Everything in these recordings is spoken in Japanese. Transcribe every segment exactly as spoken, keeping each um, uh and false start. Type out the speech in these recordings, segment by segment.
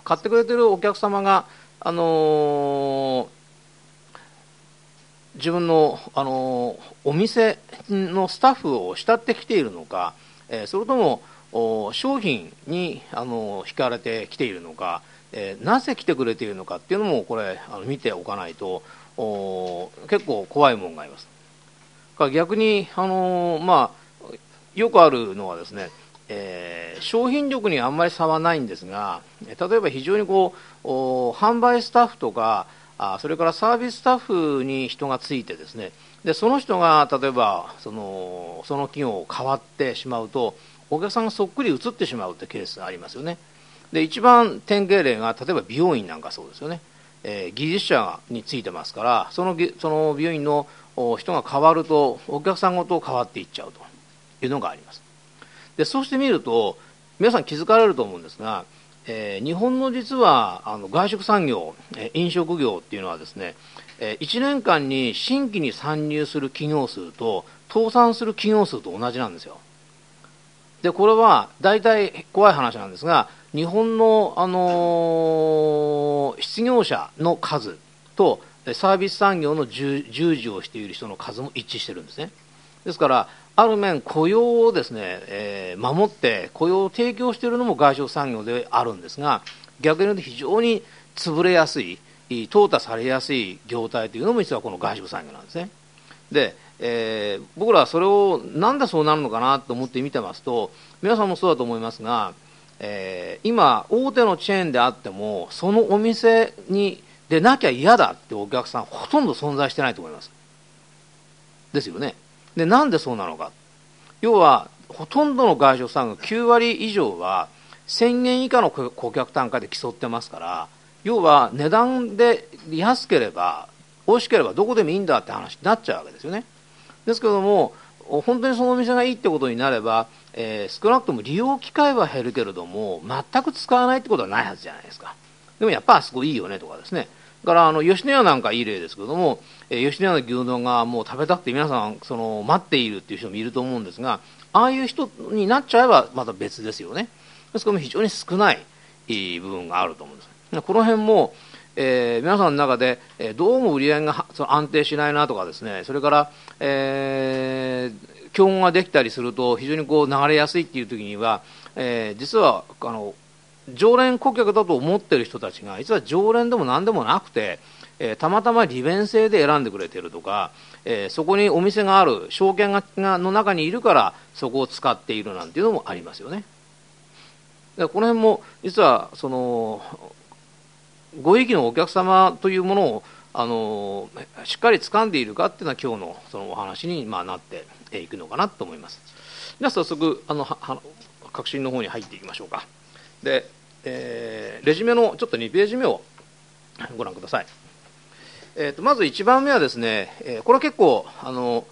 買ってくれてるお客様が、あのー自分の、あのお店のスタッフを慕ってきているのか、えー、それとも商品に、あの惹かれてきているのか、えー、なぜ来てくれているのかっていうのもこれあの見ておかないと結構怖いものがあります。逆に、あのまあ、よくあるのはですね、えー、商品力にあんまり差はないんですが、例えば非常にこう販売スタッフとかあそれからサービススタッフに人がついてですね、でその人が例えばそのその企業を変わってしまうとお客さんがそっくり移ってしまうってケースがありますよね。で一番典型例が例えば美容院なんかそうですよね、えー、技術者についてますからそのその美容院の人が変わるとお客さんごと変わっていっちゃうというのがあります。でそうしてみると皆さん気づかれると思うんですが、えー、日本の実はあの外食産業、えー、飲食業っていうのはですね、えー、いちねんかんに新規に参入する企業数と倒産する企業数と同じなんですよ。でこれは大体怖い話なんですが日本の、あのー、失業者の数とサービス産業の従事をしている人の数も一致してるんですね。ですからある面雇用をですね、えー、守って雇用を提供しているのも外食産業であるんですが逆に言うと非常に潰れやすい淘汰されやすい業態というのも実はこの外食産業なんですね。で、えー、僕らはそれをなんでそうなるのかなと思って見てますと皆さんもそうだと思いますが、えー、今大手のチェーンであってもそのお店にでなきゃ嫌だってお客さんほとんど存在してないと思いますですよね。でなんでそうなのか、要はほとんどの外食産業きゅうわり以上はせんえん以下の顧客単価で競ってますから、要は値段で安ければ美味しければどこでもいいんだって話になっちゃうわけですよね。ですけども本当にそのお店がいいってことになれば、えー、少なくとも利用機会は減るけれども全く使わないってことはないはずじゃないですか。でもやっぱあそこいいよねとかですね。だからあの吉野家なんかいい例ですけども、えー、吉野家の牛丼がもう食べたくて皆さんその待っているっていう人もいると思うんですが、ああいう人になっちゃえばまた別ですよね。ですから非常に少ない部分があると思うんです。この辺も、えー、皆さんの中で、えー、どうも売り上げがその安定しないなとかですね、それから、えー、競合ができたりすると非常にこう流れやすいっていう時には、えー、実はあの常連顧客だと思っている人たちが実は常連でも何でもなくて、えー、たまたま利便性で選んでくれているとか、えー、そこにお店がある証券がの中にいるからそこを使っているなんていうのもありますよね。でこの辺も実はそのご益のお客様というものをあのしっかり掴んでいるかっていうのは今日のそのお話に、まあ、なっていくのかなと思います。では早速あの核心の方に入っていきましょうか。で、えー、レジュメのちょっとにページ目をご覧ください。えー、とまずいちばんめはですね、えー、これは結構あの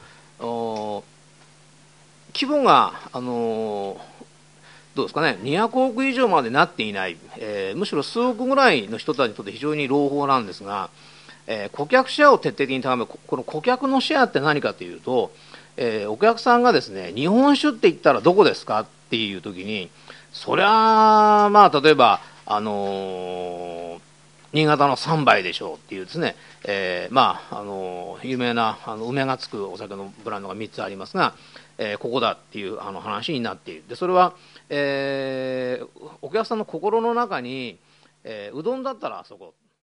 規模があのどうですかね、にひゃくおく以上までなっていない、えー、むしろ数億ぐらいの人たちにとって非常に朗報なんですが、えー、顧客シェアを徹底的に高める。この顧客のシェアって何かというと、えー、お客さんがですね日本酒って言ったらどこですかっていう時にそりゃあまあ例えばあのー、新潟のさんばいでしょうっていうですね、えー、まああのー、有名なあの梅がつくお酒のブランドがみっつありますが、えー、ここだっていうあの話になっている。でそれはえー、お客さんの心の中に、えー、うどんだったらあそこ、